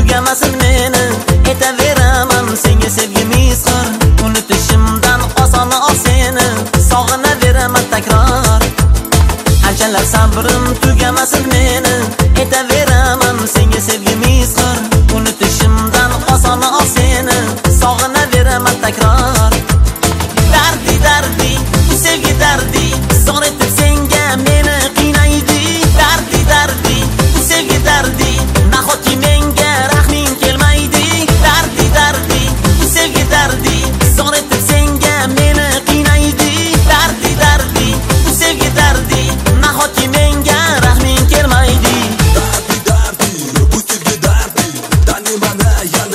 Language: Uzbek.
tugamasin meni. Aytaveraman senga sevgim izhor, unutishimdan oson seni. Sog'inaveraman takror, qanchalar sabrim tugamasin meni. Aytaveraman senga sevgim izhor, unutishimdan oson seni. Sog'inaveraman takror. Dardi dardi, bu sevgi dardi, zor etib senga meni qiynaydi. Dardi dardi, bu sevgi dardi, nahotki menga rahming kelmaydi. Dardi dardi, bu sevgi dardi, zor etib senga meni qiynaydi. Dardi dardi, bu sevgi dardi, nahotki menga rahming kelmaydi. Dardi dardi, bu sevgi dardi, tanimani